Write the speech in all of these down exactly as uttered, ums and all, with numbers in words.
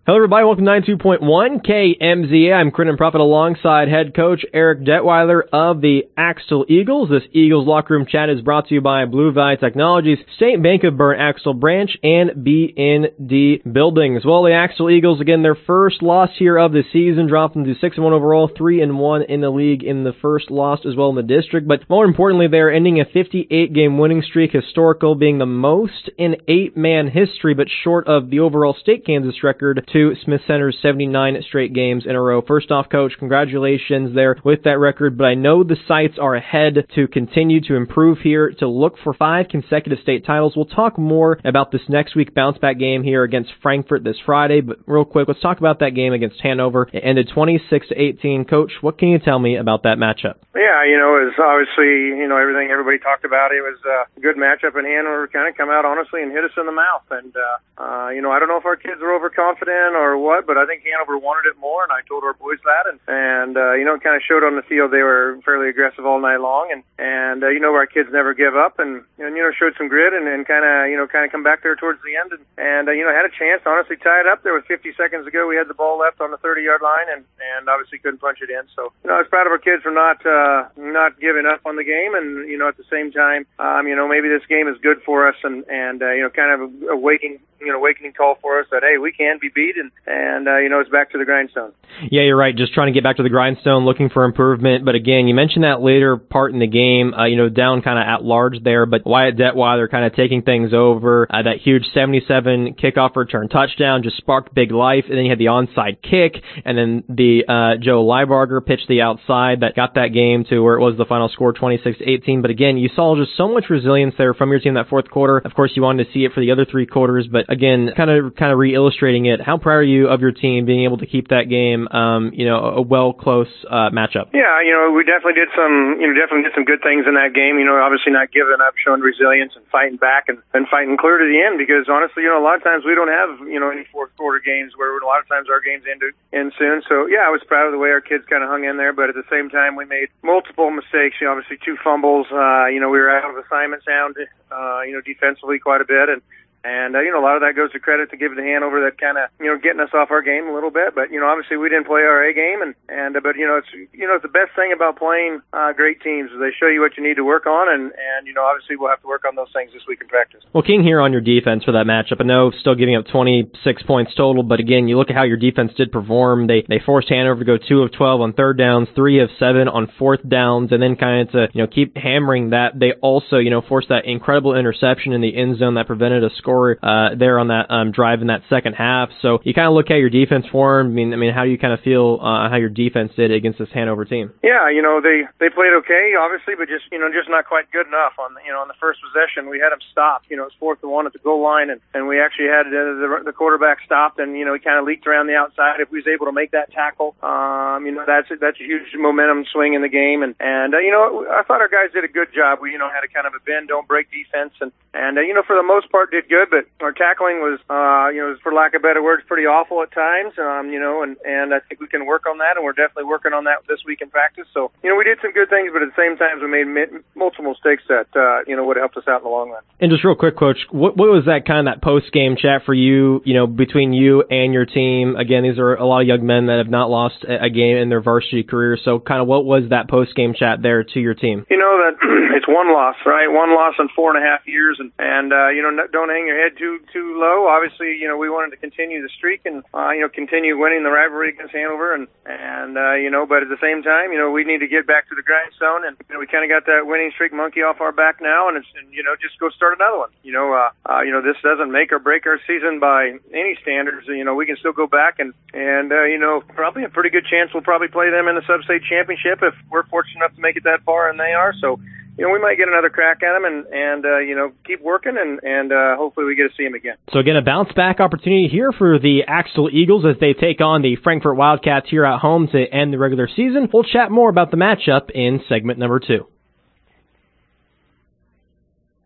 Hello, everybody. Welcome to ninety-two point one K M Z A. I'm Crinton Prophet alongside head coach Eric Detweiler of the Axtell Eagles. This Eagles locker room chat is brought to you by Blue Valley Technologies, State Bank of Burn Axtell Branch, and B N D Buildings. Well, the Axtell Eagles, again, their first loss here of the season, dropped them to six and one overall, three and one in the league in the first loss as well in the district. But more importantly, they're ending a fifty-eight game winning streak, historical, being the most in eight-man history, but short of the overall state Kansas record to Smith Center's seventy-nine straight games in a row. First off, Coach, congratulations there with that record, but I know the sights are ahead to continue to improve here, to look for five consecutive state titles. We'll talk more about this next week bounce-back game here against Frankfort this Friday, but real quick, let's talk about that game against Hanover. It ended twenty-six to eighteen. Coach, what can you tell me about that matchup? Yeah, you know, it was obviously, you know, everything everybody talked about. It was a good matchup, and Hanover kind of come out, honestly, and hit us in the mouth. And, uh, uh, you know, I don't know if our kids were overconfident or what, but I think Hanover wanted it more, and I told our boys that. And, and uh, you know, it kind of showed on the field. They were fairly aggressive all night long, and, and uh, you know, our kids never give up, and, and you know, showed some grit and, and kind of, you know, kind of come back there towards the end. And, and uh, you know, had a chance, honestly, tie it up there with fifty seconds to go. We had the ball left on the thirty-yard line, and, and obviously couldn't punch it in. So, you know, I was proud of our kids for not uh, not giving up on the game, and, you know, at the same time, um, you know, maybe this game is good for us, and, and uh, you know, kind of a waking, you know, awakening call for us that, hey, we can be beat, and, and uh, you know, it's back to the grindstone. Yeah, you're right. Just trying to get back to the grindstone, looking for improvement. But again, you mentioned that later part in the game, uh, you know, down kind of at large there, but Wyatt Detweiler kind of taking things over. Uh, that huge seventy-seven kickoff return touchdown just sparked big life. And then you had the onside kick, and then the uh, Joe Liebarger pitched the outside that got that game to where it was the final score, twenty-six to eighteen. But again, you saw just so much resilience there from your team that fourth quarter. Of course, you wanted to see it for the other three quarters, but again, kind of kind of re-illustrating it. How proud are you of your team being able to keep that game, um, you know, a well close uh, matchup? Yeah, you know, we definitely did some, you know, definitely did some good things in that game. You know, obviously not giving up, showing resilience and fighting back and, and fighting clear to the end, because honestly, you know, a lot of times we don't have, you know, any fourth quarter games where a lot of times our games end, end soon. So yeah, I was proud of the way our kids kind of hung in there, but at the same time, we made multiple mistakes. You know, obviously two fumbles. Uh, you know, we were out of assignment sound, uh, you know, defensively quite a bit, and. And, uh, you know, a lot of that goes to credit to give to Hanover that kind of, you know, getting us off our game a little bit. But, you know, obviously we didn't play our A game. And, and uh, but, you know, it's, you know, it's the best thing about playing uh, great teams is they show you what you need to work on. And, and, you know, obviously we'll have to work on those things this week in practice. Well, King, here on your defense for that matchup, I know still giving up twenty-six points total. But, again, you look at how your defense did perform. They they forced Hanover to go two of twelve on third downs, three of seven on fourth downs, and then kind of to, you know, keep hammering that. They also, you know, forced that incredible interception in the end zone that prevented a score uh, there on that um, drive in that second half. So you kind of look at your defense form. I mean, I mean, how do you kind of feel uh, how your defense did against this Hanover team? Yeah, you know, they they played okay, obviously, but just, you know, just not quite good enough. On the, you know, on the first possession, we had them stopped. You know, it was fourth and one at the goal line, and, and we actually had uh, the, the quarterback stopped, and, you know, he kind of leaked around the outside. If we was able to make that tackle, um, you know, that's that's a huge momentum swing in the game. And and uh, you know, I thought our guys did a good job. We, you know, had a kind of a bend, don't break defense, and and uh, you know, for the most part, did good. But our tackling was, uh, you know, for lack of better words, pretty awful at times. Um, you know, and and I think we can work on that, and we're definitely working on that this week in practice. So, you know, we did some good things, but at the same time, we made multiple mistakes that uh, you know, would have helped us out in the long run. And just real quick, Coach, what what was that kind of that post game chat for you? You know, between you and your team. Again, these are a lot of young men that have not lost a game in their varsity career. So, kind of, what was that post game chat there to your team? You know that it's one loss, right? One loss in four and a half years, and and uh, you know, don't hang your head too too low. Obviously, you know, we wanted to continue the streak and uh, you know, continue winning the rivalry against Hanover, and and uh, you know, but at the same time, you know, we need to get back to the grindstone, and you know, we kind of got that winning streak monkey off our back now, and it's, and, you know, just go start another one. You know, uh, uh, you know, this doesn't make or break our season by any standards. You know, we can still go back and and uh, you know, probably a pretty good chance we'll probably play them in the sub-state championship if we're fortunate enough to make it that far, and they are. So, you know, we might get another crack at them, and, and uh, you know, keep working, and, and uh, hopefully we get to see them again. So, again, a bounce-back opportunity here for the Axtell Eagles as they take on the Frankfort Wildcats here at home to end the regular season. We'll chat more about the matchup in segment number two.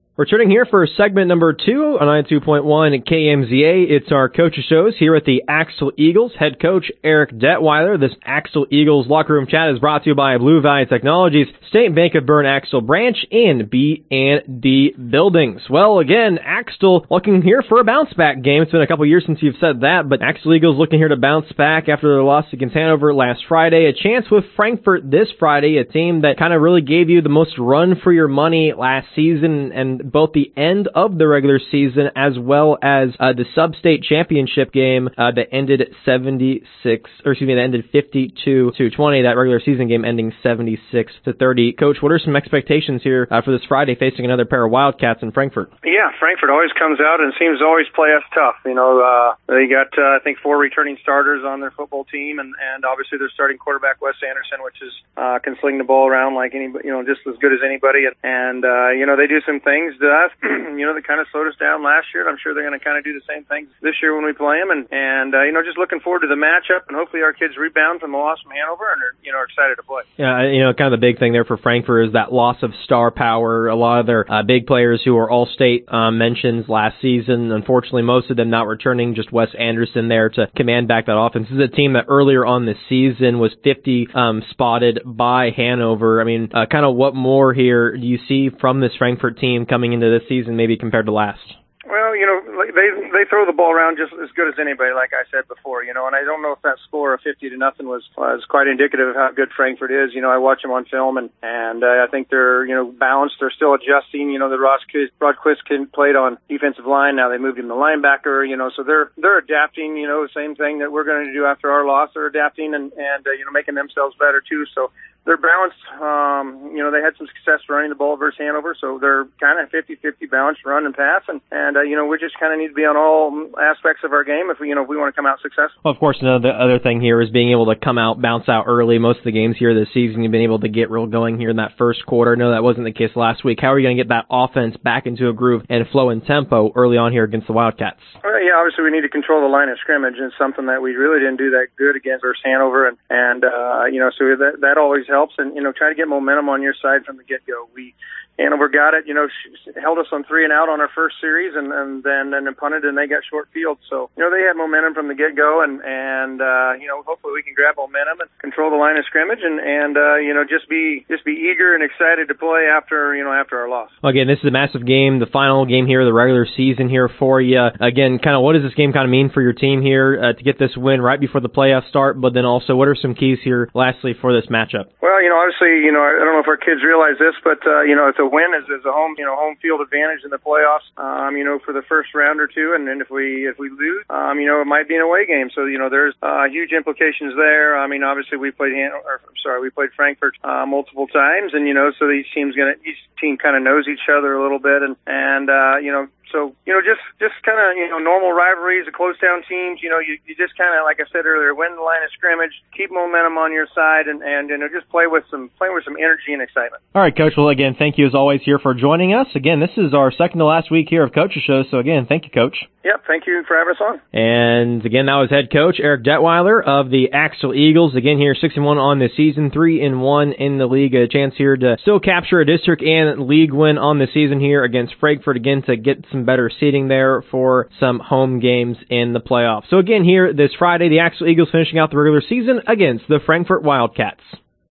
Returning here for segment number two on ninety-two point one K M Z A, it's our coaches shows here at the Axtell Eagles. Head coach Eric Detweiler. This Axtell Eagles locker room chat is brought to you by Blue Valley Technologies, State Bank of Bern Axtell branch in B and D buildings. Well, again, Axtell looking here for a bounce back game. It's been a couple years since you've said that, but Axtell Eagles looking here to bounce back after their loss against Hanover last Friday. A chance with Frankfort this Friday, a team that kind of really gave you the most run for your money last season, and both the end of the regular season as well as uh, the sub-state championship game uh, that ended seventy-six, or excuse me, that ended fifty-two to twenty. That regular season game ending seventy-six to thirty. Coach, what are some expectations here uh, for this Friday facing another pair of Wildcats in Frankfort? Yeah, Frankfort always comes out and seems to always play us tough. You know, uh, they got uh, I think four returning starters on their football team, and, and obviously their starting quarterback Wes Anderson, which is uh, can sling the ball around like anybody, you know, just as good as anybody. And, and uh, you know, they do some things to us, you know, that kind of slowed us down last year. I'm sure they're going to kind of do the same things this year when we play them. And, and uh, you know, just looking forward to the matchup, and hopefully our kids rebound from the loss from Hanover and are, you know, are excited to play. Yeah, you know, kind of the big thing there for Frankfort is that loss of star power. A lot of their uh, big players who were all-state uh, mentions last season, unfortunately, most of them not returning, just Wes Anderson there to command back that offense. This is a team that earlier on this season was fifty um, spotted by Hanover. I mean, uh, kind of what more here do you see from this Frankfort team coming into this season, maybe compared to last? Well, you know, they they throw the ball around just as good as anybody, like I said before, you know, and I don't know if that score of fifty to nothing was was quite indicative of how good Frankfort is. You know, I watch them on film, and and uh, I think they're, you know, balanced. They're still adjusting. You know, the Ross Rodquist kid played on defensive line. Now they moved him to linebacker. You know, so they're they're adapting. You know, same thing that we're going to do after our loss. They're adapting and and uh, you know, making themselves better too. So they're balanced. Um, you know, they had some success running the ball versus Hanover, so they're kind of fifty-fifty balanced run and pass. And, and uh, you know, we just kind of need to be on all aspects of our game if we, you know, if we want to come out successful. Well, of course, you know, the other thing here is being able to come out, bounce out early. Most of the games here this season, you've been able to get real going here in that first quarter. No, that wasn't the case last week. How are you going to get that offense back into a groove and flow and tempo early on here against the Wildcats? Well, yeah, obviously we need to control the line of scrimmage, and it's something that we really didn't do that good against versus Hanover. And, and uh, you know, so that, that always helps. And, you know, try to get momentum on your side from the get-go. We Hanover got it, you know, held us on three and out on our first series, and, and then and then punted, and they got short field. So, you know, they had momentum from the get-go, and, and uh, you know, hopefully we can grab momentum and control the line of scrimmage, and, and uh, you know, just be just be eager and excited to play after, you know, after our loss. Well, again, this is a massive game, the final game here of the regular season here for you. Again, kind of what does this game kind of mean for your team here uh, to get this win right before the playoffs start, but then also what are some keys here, lastly, for this matchup? Well, you know, obviously, you know, I don't know if our kids realize this, but, uh, you know, it's a win is, is a home, you know, home field advantage in the playoffs, um, you know, for the first round or two. And then if we, if we lose, um, you know, it might be an away game. So, you know, there's, uh, huge implications there. I mean, obviously we played, Han- or, sorry, we played Frankfort, uh, multiple times, and, you know, so each team's gonna, each team kind of knows each other a little bit, and, and, uh, you know, So, you know, just, just kind of, you know, normal rivalries, the close down teams, you know, you, you just kind of, like I said earlier, win the line of scrimmage, keep momentum on your side, and, and, you know, just play with some, play with some energy and excitement. All right, Coach. Well, again, thank you as always here for joining us. Again, this is our second to last week here of Coach's Show. So again, thank you, Coach. Yep. Thank you for having us on. And again, that was head coach Eric Detweiler of the Axtell Eagles. Again, here six and one on the season, three and one in the league. A chance here to still capture a district and league win on the season here against Frankfort, again, to get some better seating there for some home games in the playoffs. So again, here this Friday, the Axtell Eagles finishing out the regular season against the Frankfort Wildcats.